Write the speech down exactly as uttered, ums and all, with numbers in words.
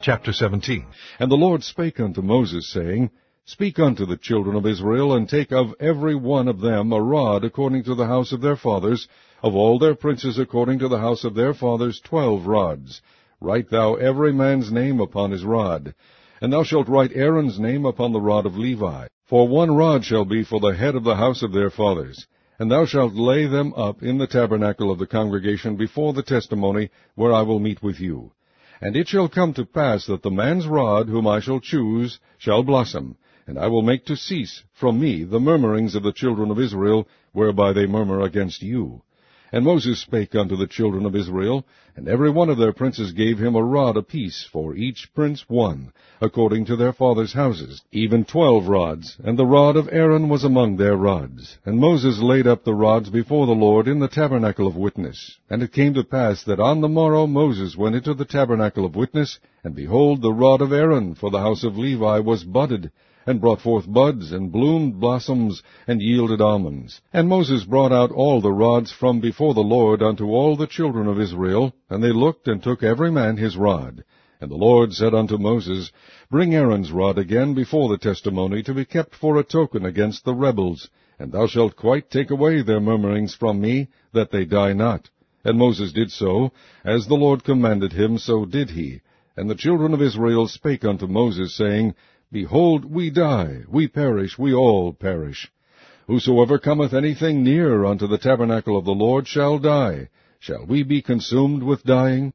Chapter seventeen. And the Lord spake unto Moses, saying, Speak unto the children of Israel, and take of every one of them a rod according to the house of their fathers, of all their princes according to the house of their fathers twelve rods. Write thou every man's name upon his rod. And thou shalt write Aaron's name upon the rod of Levi. For one rod shall be for the head of the house of their fathers. And thou shalt lay them up in the tabernacle of the congregation before the testimony, where I will meet with you. And it shall come to pass that the man's rod, whom I shall choose, shall blossom, and I will make to cease from me the murmurings of the children of Israel, whereby they murmur against you. And Moses spake unto the children of Israel, and every one of their princes gave him a rod apiece, for each prince one, according to their fathers' houses, even twelve rods, and the rod of Aaron was among their rods. And Moses laid up the rods before the Lord in the tabernacle of witness. And it came to pass that on the morrow Moses went into the tabernacle of witness, and behold, the rod of Aaron for the house of Levi was budded, and brought forth buds, and bloomed blossoms, and yielded almonds. And Moses brought out all the rods from before the Lord unto all the children of Israel, and they looked, and took every man his rod. And the Lord said unto Moses, Bring Aaron's rod again before the testimony, to be kept for a token against the rebels, and thou shalt quite take away their murmurings from me, that they die not. And Moses did so, as the Lord commanded him, so did he. And the children of Israel spake unto Moses, saying, Behold, we die, we perish, we all perish. Whosoever cometh anything near unto the tabernacle of the Lord shall die. Shall we be consumed with dying?